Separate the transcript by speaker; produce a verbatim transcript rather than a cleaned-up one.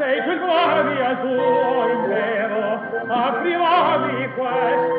Speaker 1: sei tu il guardi al tuo impero a privarmi questo